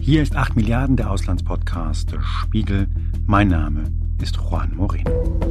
Hier ist 8 Milliarden, der Auslandspodcast des Spiegel. Mein Name ist Juan Moreno.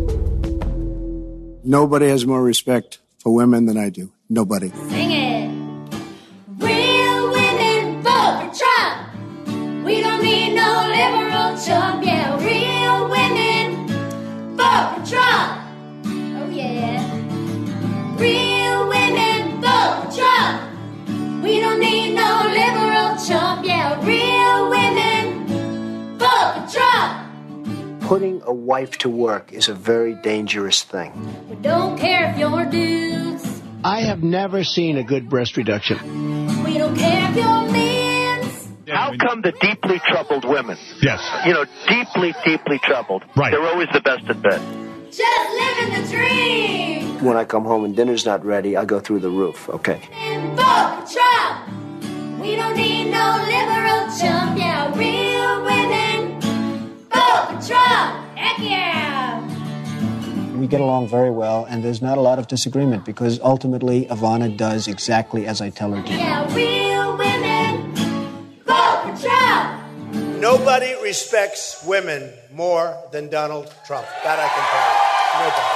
Nobody has more respect for women than I do. Nobody. Sing it. Real women vote for Trump. We don't need no liberal chump. Yeah, real women vote for Trump. Oh yeah. Real women vote for Trump. We don't need no liberal chump. Yeah, real women vote for Trump. Putting a wife to work is a very dangerous thing. We don't care if you're dudes. I have never seen a good breast reduction. We don't care if you're men's. How come the deeply troubled women? Yes. You know, deeply troubled. Right. They're always the best in bed. Just living the dream. When I come home and dinner's not ready, I go through the roof, okay? And vote for Trump. We don't need no liberal chump. Yeah, real women vote for Trump. Heck yeah. We get along very well, and there's not a lot of disagreement because ultimately Ivana does exactly as I tell her to. Yeah, real women vote for Trump. Nobody respects women more than Donald Trump. That I can tell you. Nobody.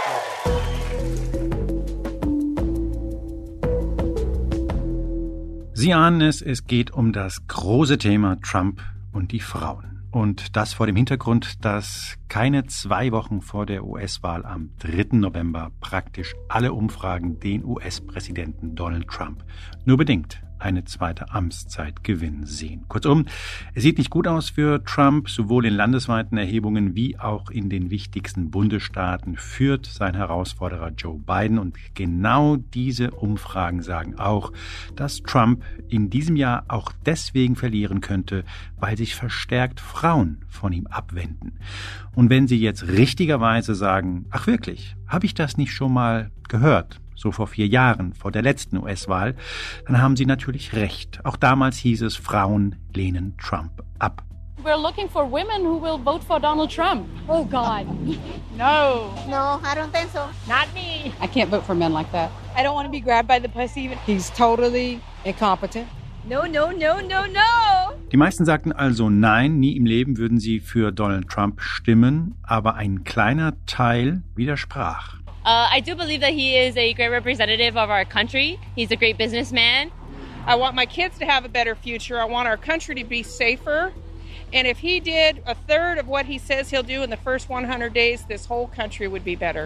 Sie ahnen es geht um das große Thema Trump und die Frauen. Und das vor dem Hintergrund, dass keine 2 Wochen vor der US-Wahl am 3. November praktisch alle Umfragen den US-Präsidenten Donald Trump nur bedingt eine zweite Amtszeit gewinnen sehen. Kurzum, es sieht nicht gut aus für Trump, sowohl in landesweiten Erhebungen wie auch in den wichtigsten Bundesstaaten führt sein Herausforderer Joe Biden. Und genau diese Umfragen sagen auch, dass Trump in diesem Jahr auch deswegen verlieren könnte, weil sich verstärkt Frauen von ihm abwenden. Und wenn Sie jetzt richtigerweise sagen, ach wirklich, habe ich das nicht schon mal gehört? So vor 4 Jahren, vor der letzten US-Wahl, dann haben Sie natürlich recht. Auch damals hieß es, Frauen lehnen Trump ab. We're looking for women who will vote for Donald Trump. Oh, God. No. No, I don't think so. Not me. I can't vote for men like that. I don't want to be grabbed by the pussy. He's totally incompetent. No. Die meisten sagten also nein, nie im Leben würden sie für Donald Trump stimmen, aber ein kleiner Teil widersprach. I do believe that he is a great representative of our country. He's a great businessman. I want my kids to have a better future. I want our country to be safer. And if he did a third of what he says he'll do in the first 100 days, this whole country would be better.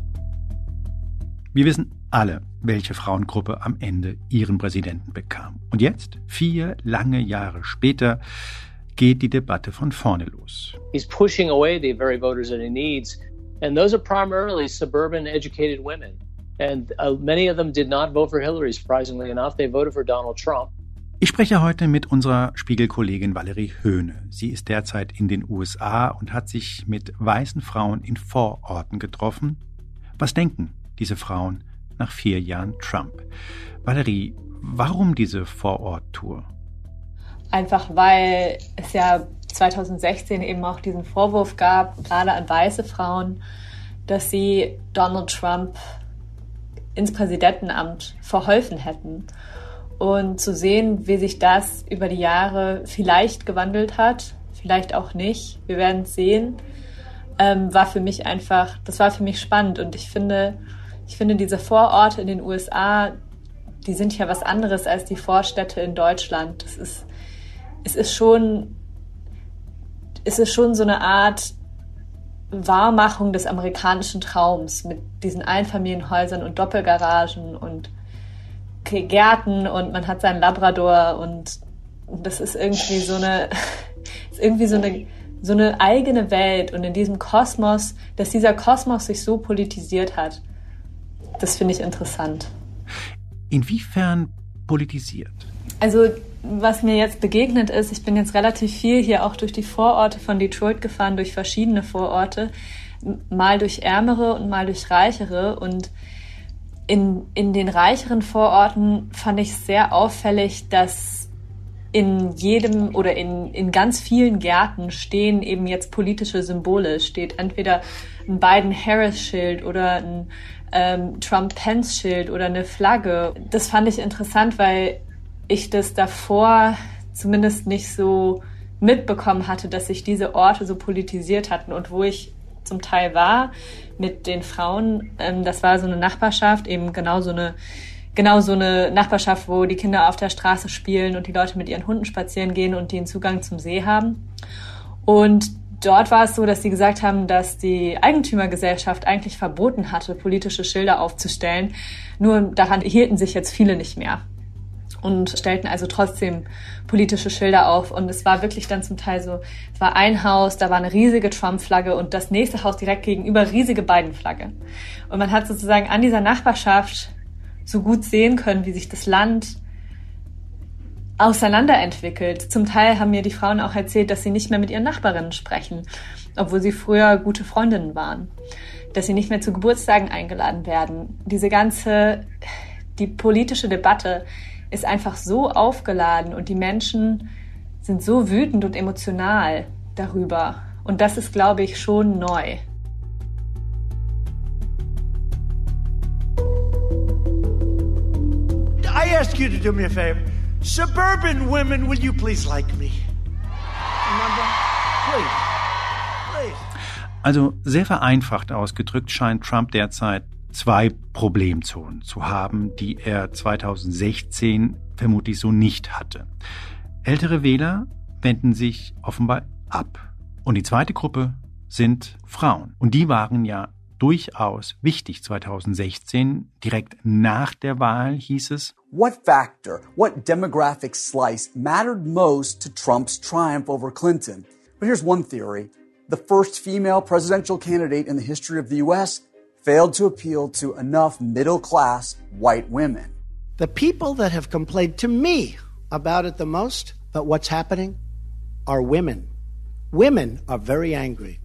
Wir wissen alle, welche Frauengruppe am Ende ihren Präsidenten bekam. Und jetzt, 4 lange Jahre später, geht die Debatte von vorne los. He's pushing away the very voters that he needs. And those are primarily suburban educated women. And many of them did not vote for Hillary, surprisingly enough. They voted for Donald Trump. Ich spreche heute mit unserer Spiegelkollegin Valerie Höhne. Sie ist derzeit in den USA und hat sich mit weißen Frauen in Vororten getroffen. Was denken diese Frauen nach 4 Jahren Trump? Valerie, warum diese Vorort-Tour? Einfach weil es ja 2016 eben auch diesen Vorwurf gab, gerade an weiße Frauen, dass sie Donald Trump ins Präsidentenamt verholfen hätten. Und zu sehen, wie sich das über die Jahre vielleicht gewandelt hat, vielleicht auch nicht, wir werden es sehen, war für mich spannend. Und ich finde diese Vororte in den USA, die sind ja was anderes als die Vorstädte in Deutschland. Es ist schon so eine Art Wahrmachung des amerikanischen Traums mit diesen Einfamilienhäusern und Doppelgaragen und Gärten und man hat seinen Labrador und das ist irgendwie so eine eigene Welt und in diesem Kosmos, dass dieser Kosmos sich so politisiert hat, das finde ich interessant. Inwiefern politisiert? Also was mir jetzt begegnet ist, ich bin jetzt relativ viel hier auch durch die Vororte von Detroit gefahren, durch verschiedene Vororte, mal durch ärmere und mal durch reichere und in den reicheren Vororten fand ich sehr auffällig, dass in jedem oder in ganz vielen Gärten stehen eben jetzt politische Symbole. Es steht entweder ein Biden-Harris-Schild oder ein Trump-Pence-Schild oder eine Flagge. Das fand ich interessant, weil ich das davor zumindest nicht so mitbekommen hatte, dass sich diese Orte so politisiert hatten. Und wo ich zum Teil war mit den Frauen, das war so eine Nachbarschaft, eben genau so eine Nachbarschaft, wo die Kinder auf der Straße spielen und die Leute mit ihren Hunden spazieren gehen und die einen Zugang zum See haben. Und dort war es so, dass sie gesagt haben, dass die Eigentümergesellschaft eigentlich verboten hatte, politische Schilder aufzustellen. Nur daran hielten sich jetzt viele nicht mehr und stellten also trotzdem politische Schilder auf. Und es war wirklich dann zum Teil so, es war ein Haus, da war eine riesige Trump-Flagge und das nächste Haus direkt gegenüber riesige Biden-Flagge. Und man hat sozusagen an dieser Nachbarschaft so gut sehen können, wie sich das Land auseinanderentwickelt. Zum Teil haben mir die Frauen auch erzählt, dass sie nicht mehr mit ihren Nachbarinnen sprechen, obwohl sie früher gute Freundinnen waren. Dass sie nicht mehr zu Geburtstagen eingeladen werden. Die politische Debatte ist einfach so aufgeladen und die Menschen sind so wütend und emotional darüber. Und das ist, glaube ich, schon neu. I ask you to do me a favor. Suburban women, will you please like me? Remember? Please. Also sehr vereinfacht ausgedrückt scheint Trump derzeit 2 Problemzonen zu haben, die er 2016 vermutlich so nicht hatte. Ältere Wähler wenden sich offenbar ab. Und die zweite Gruppe sind Frauen. Und die waren ja durchaus wichtig 2016. Direkt nach der Wahl hieß es: What factor, what demographic slice mattered most to Trump's triumph over Clinton? But here's one theory. The first female presidential candidate in the history of the U.S. failed to appeal to enough middle-class white women. The people that have complained to me about it the most, about what's happening, are women. Women are very angry.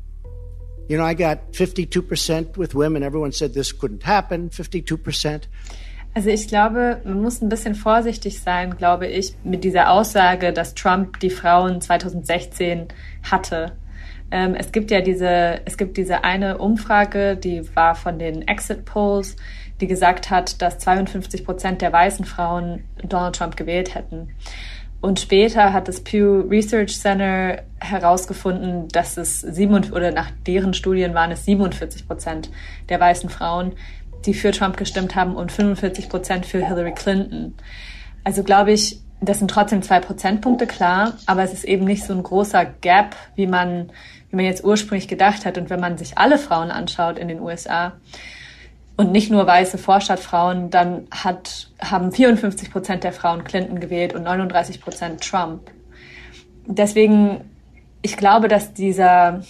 You know, I got 52% with women. Everyone said this couldn't happen, 52%. Also ich glaube, man muss ein bisschen vorsichtig sein, glaube ich, mit dieser Aussage, dass Trump die Frauen 2016 hatte. Es gibt diese eine Umfrage, die war von den Exit Polls, die gesagt hat, dass 52% der weißen Frauen Donald Trump gewählt hätten. Und später hat das Pew Research Center herausgefunden, dass nach deren Studien waren es 47% der weißen Frauen, die für Trump gestimmt haben und 45% für Hillary Clinton. Also glaube ich, das sind trotzdem 2 Prozentpunkte, klar, aber es ist eben nicht so ein großer Gap, wie man jetzt ursprünglich gedacht hat. Und wenn man sich alle Frauen anschaut in den USA und nicht nur weiße Vorstadtfrauen, dann haben 54% der Frauen Clinton gewählt und 39% Trump. Deswegen, ich glaube, dass dieser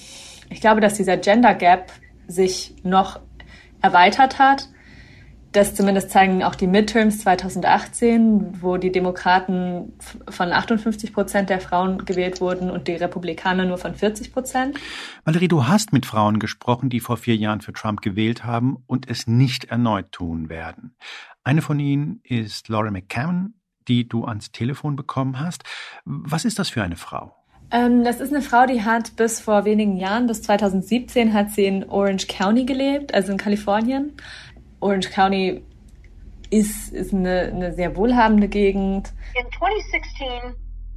Gender Gap sich noch erweitert hat. Das zumindest zeigen auch die Midterms 2018, wo die Demokraten von 58% der Frauen gewählt wurden und die Republikaner nur von 40%. Valerie, du hast mit Frauen gesprochen, die vor 4 Jahren für Trump gewählt haben und es nicht erneut tun werden. Eine von ihnen ist Laura McCammon, die du ans Telefon bekommen hast. Was ist das für eine Frau? Das ist eine Frau, die hat bis vor wenigen Jahren, bis 2017, hat sie in Orange County gelebt, also in Kalifornien. Orange County ist eine sehr wohlhabende Gegend. In 2016,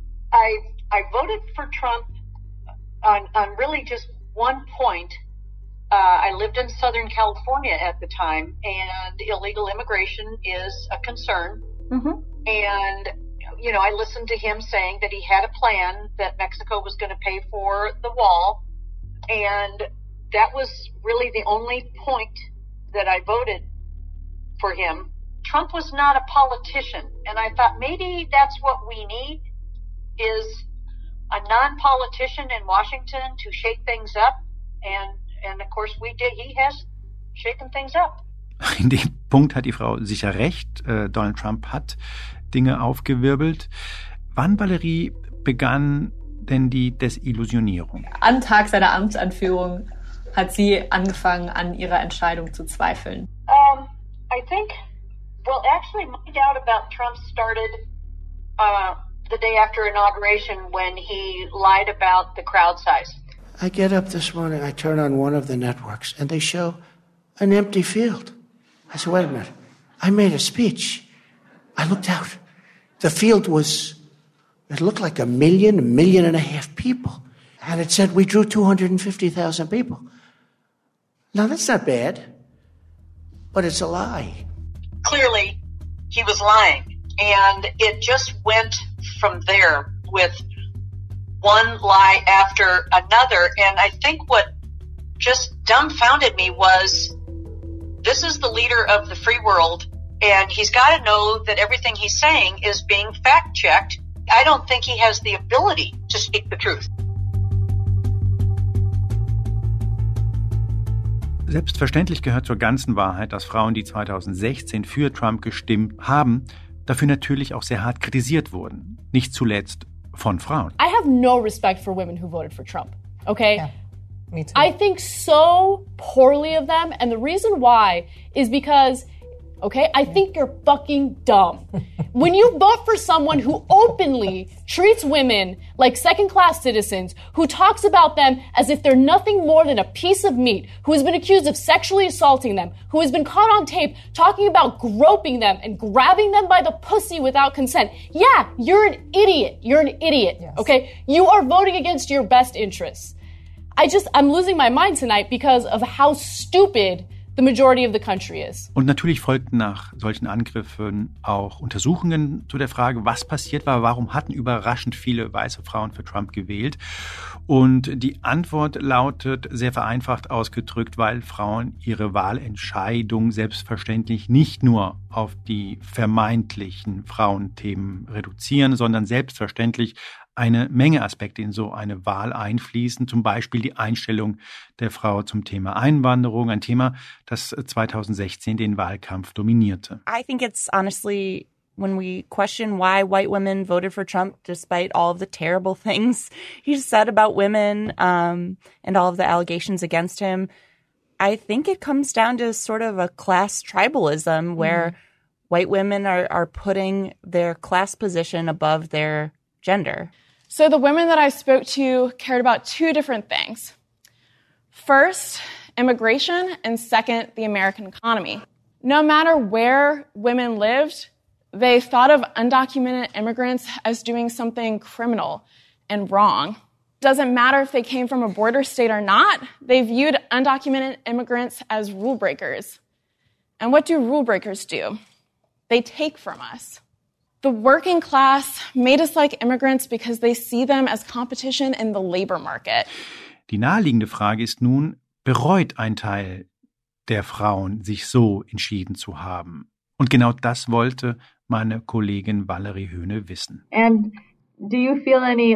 I voted for Trump on really just one point. I lived in Southern California at the time, and illegal immigration is a concern. Mm-hmm. And you know, I listened to him saying that he had a plan that Mexico was going to pay for the wall, and that was really the only point that I voted for him. Trump was not a politician, and I thought maybe that's what we need, is a non-politician in Washington to shake things up, and of course he has shaken things up. In dem Punkt hat die Frau sicher recht. Donald Trump hat Dinge aufgewirbelt. Wann, Valerie, begann denn die Desillusionierung? Am Tag seiner Amtsanführung hat sie angefangen, an ihrer Entscheidung zu zweifeln. I think, actually my doubt about Trump started the day after inauguration when he lied about the crowd size. I get up this morning, I turn on one of the networks, and they show an empty field. I said, wait a minute, I made a speech. I looked out. The field was It looked like a million and a half people. And it said we drew 250,000 people. Now, that's not bad, but it's a lie. Clearly, he was lying. And it just went from there with one lie after another. And I think what just dumbfounded me was, this is the leader of the free world, and he's got to know that everything he's saying is being fact-checked. I don't think he has the ability to speak the truth. Selbstverständlich gehört zur ganzen Wahrheit, dass Frauen, die 2016 für Trump gestimmt haben, dafür natürlich auch sehr hart kritisiert wurden. Nicht zuletzt von Frauen. I have no respect for women who voted for Trump, okay? Yeah, me too. I think so poorly of them, and the reason why is because, okay, I think you're fucking dumb. When you vote for someone who openly treats women like second-class citizens, who talks about them as if they're nothing more than a piece of meat, who has been accused of sexually assaulting them, who has been caught on tape talking about groping them and grabbing them by the pussy without consent, yeah, you're an idiot. You're an idiot, yes. Okay? You are voting against your best interests. I'm losing my mind tonight because of how stupid the majority of the country is. Und natürlich folgten nach solchen Angriffen auch Untersuchungen zu der Frage, was passiert war, warum hatten überraschend viele weiße Frauen für Trump gewählt. Und die Antwort lautet, sehr vereinfacht ausgedrückt, weil Frauen ihre Wahlentscheidung selbstverständlich nicht nur auf die vermeintlichen Frauenthemen reduzieren, sondern selbstverständlich eine Menge Aspekte in so eine Wahl einfließen, zum Beispiel die Einstellung der Frau zum Thema Einwanderung, ein Thema, das 2016 den Wahlkampf dominierte. I think it's honestly, when we question why white women voted for Trump despite all of the terrible things he said about women and all of the allegations against him, I think it comes down to sort of a class tribalism where white women are putting their class position above their gender. So the women that I spoke to cared about two different things. First, immigration, and second, the American economy. No matter where women lived, they thought of undocumented immigrants as doing something criminal and wrong. Doesn't matter if they came from a border state or not, they viewed undocumented immigrants as rule breakers. And what do rule breakers do? They take from us. The working class made us like immigrants because they see them as competition in the labor market. Die naheliegende Frage ist nun, bereut ein Teil der Frauen, sich so entschieden zu haben? Und genau das wollte meine Kollegin Valerie Höhne wissen. And do you feel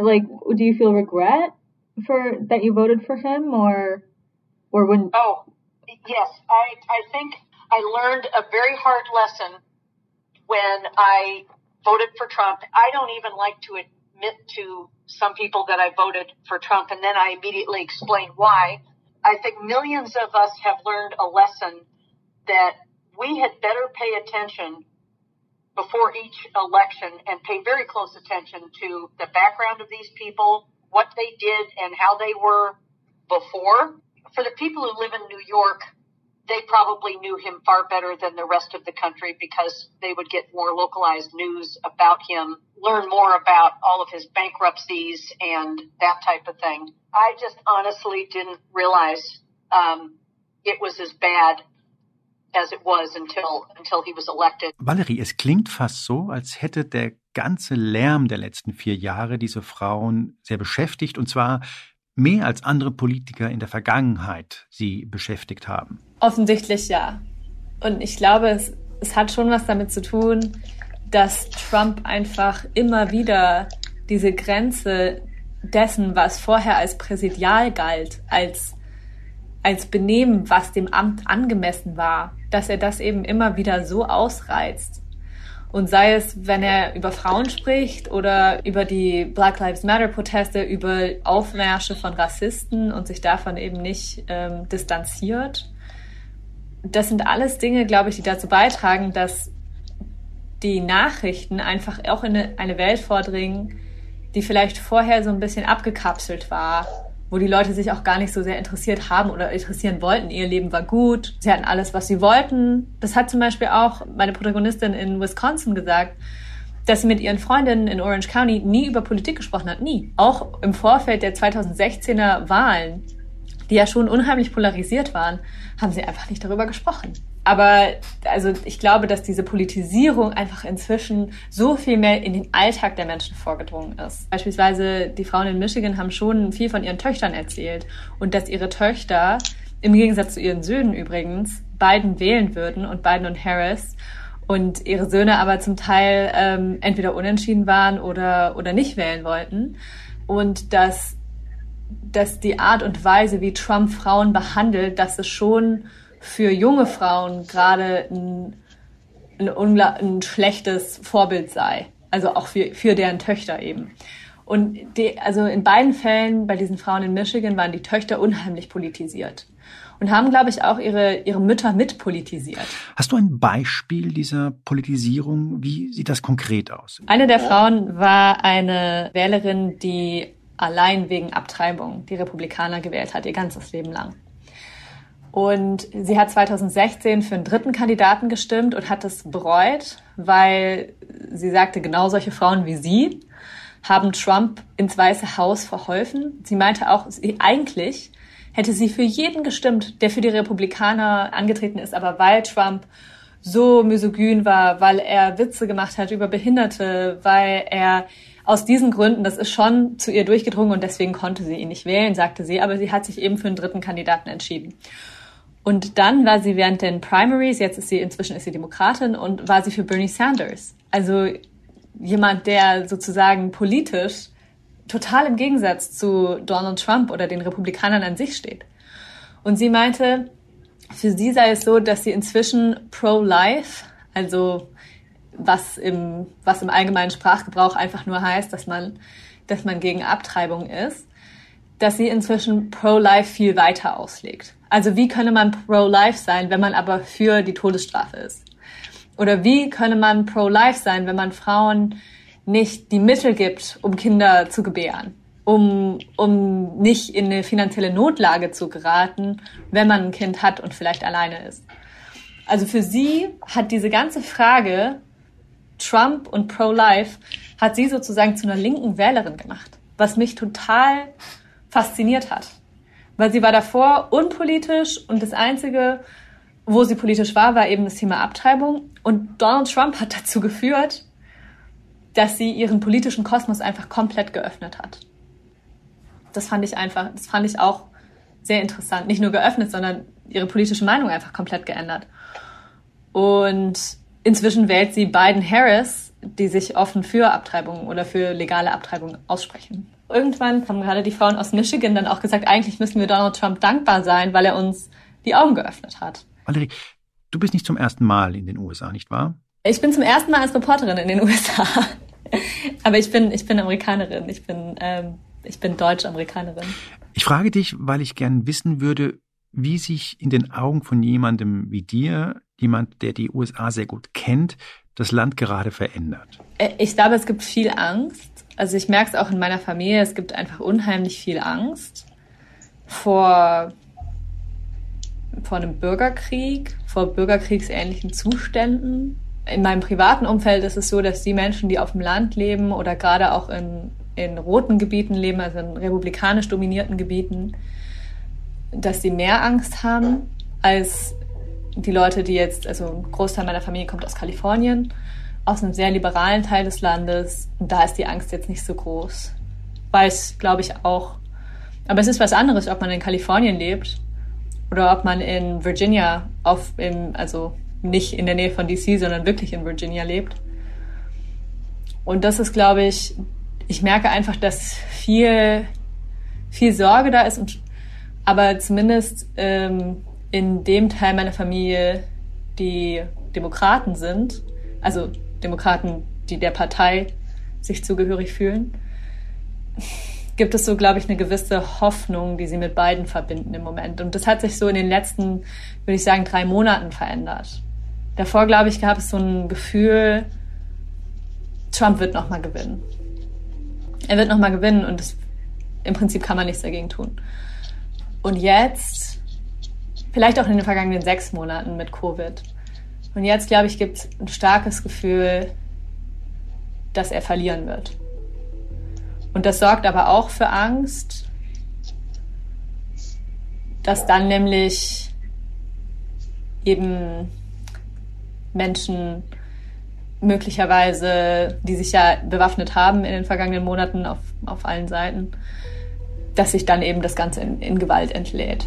regret for that you voted for him or when? Oh, yes. I think I learned a very hard lesson when I voted for Trump. I don't even like to admit to some people that I voted for Trump, and then I immediately explain why. I think millions of us have learned a lesson that we had better pay attention before each election and pay very close attention to the background of these people, what they did and how they were before. For the people who live in New York, they probably knew him far better than the rest of the country because they would get more localized news about him, learn more about all of his bankruptcies and that type of thing. I just honestly didn't realize it was as bad as it was until he was elected. Valerie, es klingt fast so, als hätte der ganze Lärm der letzten 4 Jahre diese Frauen sehr beschäftigt, und zwar mehr als andere Politiker in der Vergangenheit sie beschäftigt haben. Offensichtlich ja. Und ich glaube, es hat schon was damit zu tun, dass Trump einfach immer wieder diese Grenze dessen, was vorher als präsidial galt, als Benehmen, was dem Amt angemessen war, dass er das eben immer wieder so ausreizt. Und sei es, wenn er über Frauen spricht oder über die Black Lives Matter Proteste, über Aufmärsche von Rassisten und sich davon eben nicht distanziert. Das sind alles Dinge, glaube ich, die dazu beitragen, dass die Nachrichten einfach auch in eine Welt vordringen, die vielleicht vorher so ein bisschen abgekapselt war, wo die Leute sich auch gar nicht so sehr interessiert haben oder interessieren wollten. Ihr Leben war gut, sie hatten alles, was sie wollten. Das hat zum Beispiel auch meine Protagonistin in Wisconsin gesagt. dass sie mit ihren Freundinnen in Orange County nie über Politik gesprochen hat. Nie. Auch im Vorfeld der 2016er Wahlen, die ja schon unheimlich polarisiert waren, haben sie einfach nicht darüber gesprochen. Aber also ich glaube, dass diese Politisierung einfach inzwischen so viel mehr in den Alltag der Menschen vorgedrungen ist. Beispielsweise die Frauen in Michigan haben schon viel von ihren Töchtern erzählt und dass ihre Töchter, im Gegensatz zu ihren Söhnen übrigens, Biden wählen würden und Biden und Harris und ihre Söhne aber zum Teil entweder unentschieden waren oder nicht wählen wollten und dass die Art und Weise, wie Trump Frauen behandelt, dass es schon für junge Frauen gerade ein schlechtes Vorbild sei. Also auch für deren Töchter eben. Und also in beiden Fällen bei diesen Frauen in Michigan waren die Töchter unheimlich politisiert. Und haben, glaube ich, auch ihre Mütter mitpolitisiert. Hast du ein Beispiel dieser Politisierung? Wie sieht das konkret aus? Eine der Frauen war eine Wählerin, die allein wegen Abtreibung die Republikaner gewählt hat, ihr ganzes Leben lang. Und sie hat 2016 für einen dritten Kandidaten gestimmt und hat es bereut, weil sie sagte, genau solche Frauen wie sie haben Trump ins Weiße Haus verholfen. Sie meinte auch, eigentlich hätte sie für jeden gestimmt, der für die Republikaner angetreten ist, aber weil Trump so misogyn war, weil er Witze gemacht hat über Behinderte, weil er aus diesen Gründen, das ist schon zu ihr durchgedrungen und deswegen konnte sie ihn nicht wählen, sagte sie, aber sie hat sich eben für einen dritten Kandidaten entschieden. Und dann war sie während den Primaries, inzwischen ist sie Demokratin und war sie für Bernie Sanders. Also jemand, der sozusagen politisch total im Gegensatz zu Donald Trump oder den Republikanern an sich steht. Und sie meinte, für sie sei es so, dass sie inzwischen pro-life, also was im allgemeinen Sprachgebrauch einfach nur heißt, dass man gegen Abtreibung ist, dass sie inzwischen pro-life viel weiter auslegt. Also wie könne man pro-life sein, wenn man aber für die Todesstrafe ist? Oder wie könne man pro-life sein, wenn man Frauen nicht die Mittel gibt, um Kinder zu gebären, um nicht in eine finanzielle Notlage zu geraten, wenn man ein Kind hat und vielleicht alleine ist. Also für sie hat diese ganze Frage Trump und pro-life hat sie sozusagen zu einer linken Wählerin gemacht, was mich total fasziniert hat. Weil sie war davor unpolitisch und das Einzige, wo sie politisch war eben das Thema Abtreibung. Und Donald Trump hat dazu geführt, dass sie ihren politischen Kosmos einfach komplett geöffnet hat. Das fand ich auch sehr interessant. Nicht nur geöffnet, sondern ihre politische Meinung einfach komplett geändert. Und inzwischen wählt sie Biden-Harris, die sich offen für Abtreibung oder für legale Abtreibung aussprechen. Irgendwann haben gerade die Frauen aus Michigan dann auch gesagt, eigentlich müssen wir Donald Trump dankbar sein, weil er uns die Augen geöffnet hat. Valerie, du bist nicht zum ersten Mal in den USA, nicht wahr? Ich bin zum ersten Mal als Reporterin in den USA. Aber ich bin Amerikanerin. Ich bin Deutsch-Amerikanerin. Ich frage dich, weil ich gern wissen würde, wie sich in den Augen von jemandem wie dir, jemand, der die USA sehr gut kennt, das Land gerade verändert. Ich glaube, es gibt viel Angst. Also ich merke es auch in meiner Familie, es gibt einfach unheimlich viel Angst vor einem Bürgerkrieg, vor bürgerkriegsähnlichen Zuständen. In meinem privaten Umfeld ist es so, dass die Menschen, die auf dem Land leben oder gerade auch in roten Gebieten leben, also in republikanisch dominierten Gebieten, dass sie mehr Angst haben als die Leute, die jetzt, also ein Großteil meiner Familie kommt aus Kalifornien, aus einem sehr liberalen Teil des Landes. Und da ist die Angst jetzt nicht so groß. Weiß, glaube ich, auch. Aber es ist was anderes, ob man in Kalifornien lebt oder ob man in Virginia, also nicht in der Nähe von DC, sondern wirklich in Virginia lebt. Und das ist, glaube ich merke einfach, dass viel Sorge da ist. Aber zumindest in dem Teil meiner Familie, die Demokraten sind, also Demokraten, die der Partei sich zugehörig fühlen, gibt es so, glaube ich, eine gewisse Hoffnung, die sie mit Biden verbinden im Moment. Und das hat sich so in den letzten, würde ich sagen, 3 Monaten verändert. Davor, glaube ich, gab es so ein Gefühl, Trump wird nochmal gewinnen. Er wird nochmal gewinnen und im Prinzip kann man nichts dagegen tun. Und jetzt, vielleicht auch in den vergangenen 6 Monaten mit Covid, und jetzt, glaube ich, gibt es ein starkes Gefühl, dass er verlieren wird. Und das sorgt aber auch für Angst, dass dann nämlich eben Menschen möglicherweise, die sich ja bewaffnet haben in den vergangenen Monaten auf allen Seiten, dass sich dann eben das Ganze in Gewalt entlädt.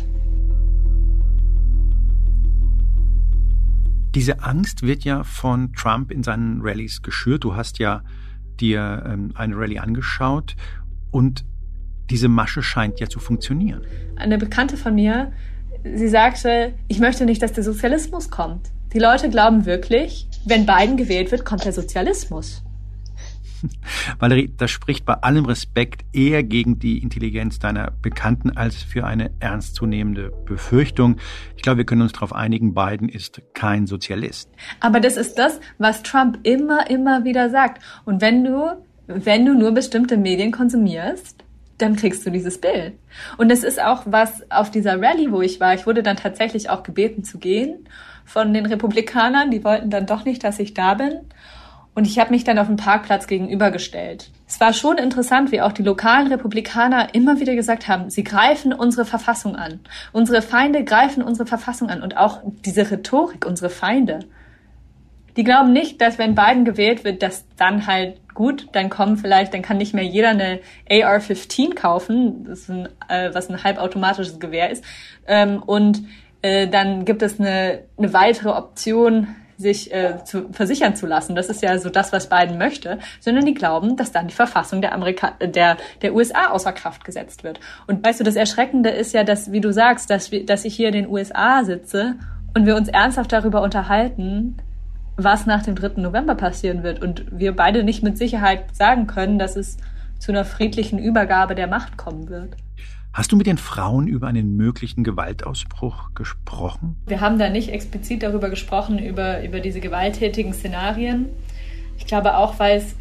Diese Angst wird ja von Trump in seinen Rallyes geschürt. Du hast ja dir eine Rallye angeschaut und diese Masche scheint ja zu funktionieren. Eine Bekannte von mir, sie sagte, ich möchte nicht, dass der Sozialismus kommt. Die Leute glauben wirklich, wenn Biden gewählt wird, kommt der Sozialismus. Valerie, das spricht bei allem Respekt eher gegen die Intelligenz deiner Bekannten als für eine ernstzunehmende Befürchtung. Ich glaube, wir können uns darauf einigen, Biden ist kein Sozialist. Aber das ist das, was Trump immer wieder sagt. Und wenn du nur bestimmte Medien konsumierst, dann kriegst du dieses Bild. Und es ist auch was auf dieser Rallye, wo ich war. Ich wurde dann tatsächlich auch gebeten zu gehen von den Republikanern. Die wollten dann doch nicht, dass ich da bin. Und ich habe mich dann auf dem Parkplatz gegenübergestellt. Es war schon interessant, wie auch die lokalen Republikaner immer wieder gesagt haben, sie greifen unsere Verfassung an. Unsere Feinde greifen unsere Verfassung an. Und auch diese Rhetorik, unsere Feinde. Die glauben nicht, dass wenn Biden gewählt wird, dass dann halt gut, dann kann nicht mehr jeder eine AR-15 kaufen, das ist was ein halbautomatisches Gewehr ist. Und dann gibt es eine weitere Option, sich versichern zu lassen. Das ist ja so das, was Biden möchte, sondern die glauben, dass dann die Verfassung der USA außer Kraft gesetzt wird. Und weißt du, das Erschreckende ist ja, dass, wie du sagst, dass ich hier in den USA sitze und wir uns ernsthaft darüber unterhalten, was nach dem 3. November passieren wird. Und wir beide nicht mit Sicherheit sagen können, dass es zu einer friedlichen Übergabe der Macht kommen wird. Hast du mit den Frauen über einen möglichen Gewaltausbruch gesprochen? Wir haben da nicht explizit darüber gesprochen, über diese gewalttätigen Szenarien. Ich glaube auch, weil es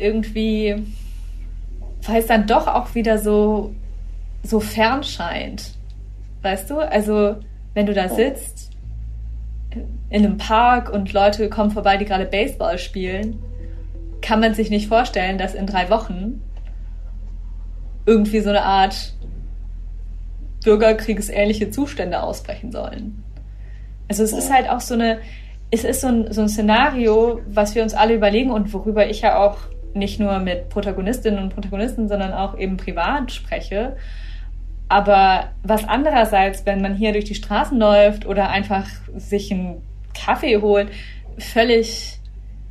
dann doch auch wieder so fern scheint. Weißt du? Also, wenn du da sitzt in einem Park und Leute kommen vorbei, die gerade Baseball spielen, kann man sich nicht vorstellen, dass in 3 Wochen irgendwie so eine Art bürgerkriegsähnliche Zustände ausbrechen sollen. Also es ist halt auch so ein Szenario, was wir uns alle überlegen und worüber ich ja auch nicht nur mit Protagonistinnen und Protagonisten, sondern auch eben privat spreche. Aber was andererseits, wenn man hier durch die Straßen läuft oder einfach sich einen Kaffee holt, völlig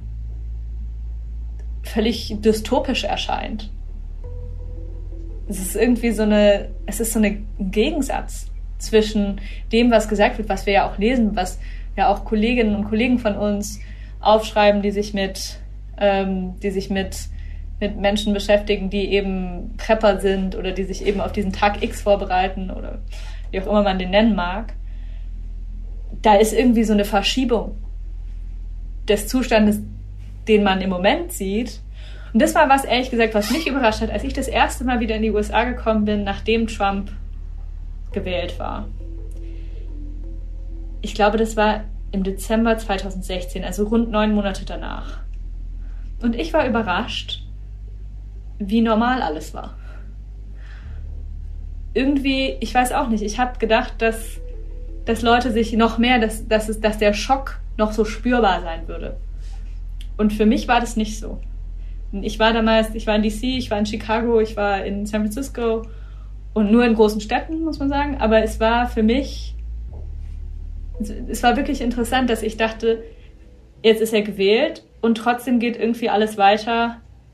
dystopisch erscheint. Es ist irgendwie so ein Gegensatz zwischen dem, was gesagt wird, was wir ja auch lesen, was ja auch Kolleginnen und Kollegen von uns aufschreiben, die sich mit Menschen beschäftigen, die eben Prepper sind oder die sich eben auf diesen Tag X vorbereiten oder wie auch immer man den nennen mag. Da ist irgendwie so eine Verschiebung des Zustandes, den man im Moment sieht. Und das war was, ehrlich gesagt, was mich überrascht hat, als ich das erste Mal wieder in die USA gekommen bin, nachdem Trump gewählt war. Ich glaube, das war im Dezember 2016, also rund 9 Monate danach. Und ich war überrascht, wie normal alles war. Irgendwie, ich weiß auch nicht, ich habe gedacht, dass Leute sich noch mehr, dass der Schock noch so spürbar sein würde. Und für mich war das nicht so. Ich war in DC, ich war in Chicago, ich war in San Francisco und nur in großen Städten, muss man sagen. Aber es war für mich, es war wirklich interessant, dass ich dachte, jetzt ist er gewählt und trotzdem geht irgendwie alles weiter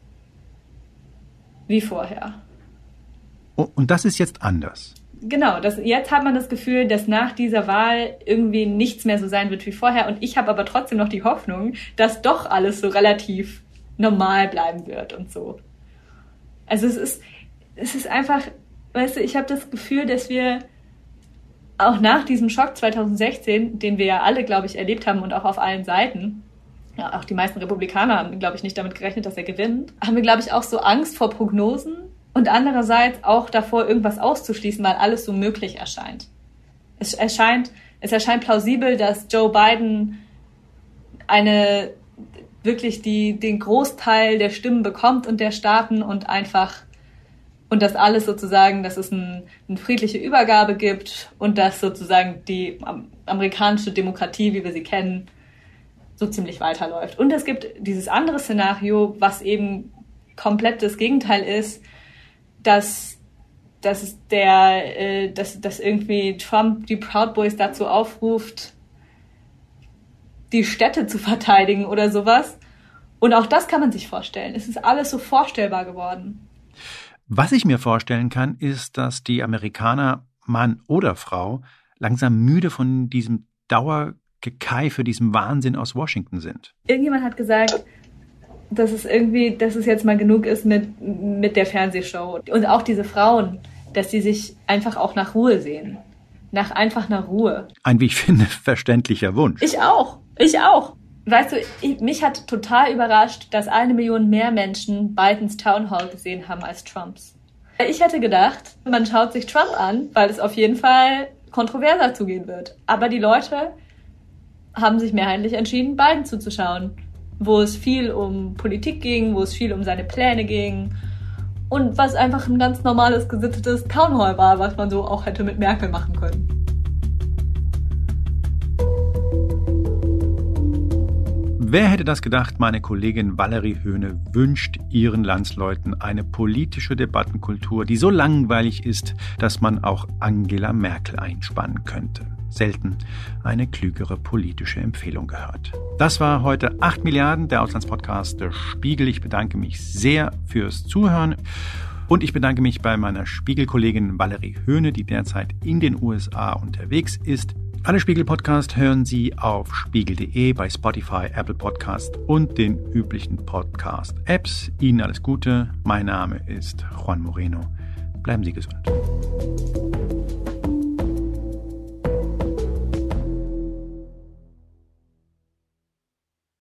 wie vorher. Und das ist jetzt anders. Genau, jetzt hat man das Gefühl, dass nach dieser Wahl irgendwie nichts mehr so sein wird wie vorher. Und ich habe aber trotzdem noch die Hoffnung, dass doch alles so relativ normal bleiben wird und so. Also es ist einfach, weißt du, ich habe das Gefühl, dass wir auch nach diesem Schock 2016, den wir ja alle, glaube ich, erlebt haben und auch auf allen Seiten, ja, auch die meisten Republikaner haben, glaube ich, nicht damit gerechnet, dass er gewinnt, haben wir, glaube ich, auch so Angst vor Prognosen und andererseits auch davor, irgendwas auszuschließen, weil alles so möglich erscheint. Es erscheint plausibel, dass Joe Biden wirklich den Großteil der Stimmen bekommt und der Staaten und das alles sozusagen, dass es eine friedliche Übergabe gibt und dass sozusagen die amerikanische Demokratie, wie wir sie kennen, so ziemlich weiterläuft. Und es gibt dieses andere Szenario, was eben komplett das Gegenteil ist, dass irgendwie Trump die Proud Boys dazu aufruft, die Städte zu verteidigen oder sowas. Und auch das kann man sich vorstellen. Es ist alles so vorstellbar geworden. Was ich mir vorstellen kann, ist, dass die Amerikaner, Mann oder Frau, langsam müde von diesem Dauergekeife, diesem Wahnsinn aus Washington sind. Irgendjemand hat gesagt, dass es jetzt mal genug ist mit der Fernsehshow. Und auch diese Frauen, dass sie sich einfach auch nach Ruhe sehen. Nach Ruhe. Ein, wie ich finde, verständlicher Wunsch. Ich auch. Weißt du, mich hat total überrascht, dass 1 Million mehr Menschen Bidens Town Hall gesehen haben als Trumps. Ich hätte gedacht, man schaut sich Trump an, weil es auf jeden Fall kontroverser zugehen wird. Aber die Leute haben sich mehrheitlich entschieden, Biden zuzuschauen, wo es viel um Politik ging, wo es viel um seine Pläne ging und was einfach ein ganz normales, gesittetes Town Hall war, was man so auch hätte mit Merkel machen können. Wer hätte das gedacht, meine Kollegin Valerie Höhne wünscht ihren Landsleuten eine politische Debattenkultur, die so langweilig ist, dass man auch Angela Merkel einspannen könnte. Selten eine klügere politische Empfehlung gehört. Das war heute 8 Milliarden, der Auslandspodcast Der Spiegel. Ich bedanke mich sehr fürs Zuhören. Und ich bedanke mich bei meiner Spiegelkollegin Valerie Höhne, die derzeit in den USA unterwegs ist. Alle Spiegel-Podcasts hören Sie auf spiegel.de, bei Spotify, Apple Podcast und den üblichen Podcast-Apps. Ihnen alles Gute. Mein Name ist Juan Moreno. Bleiben Sie gesund.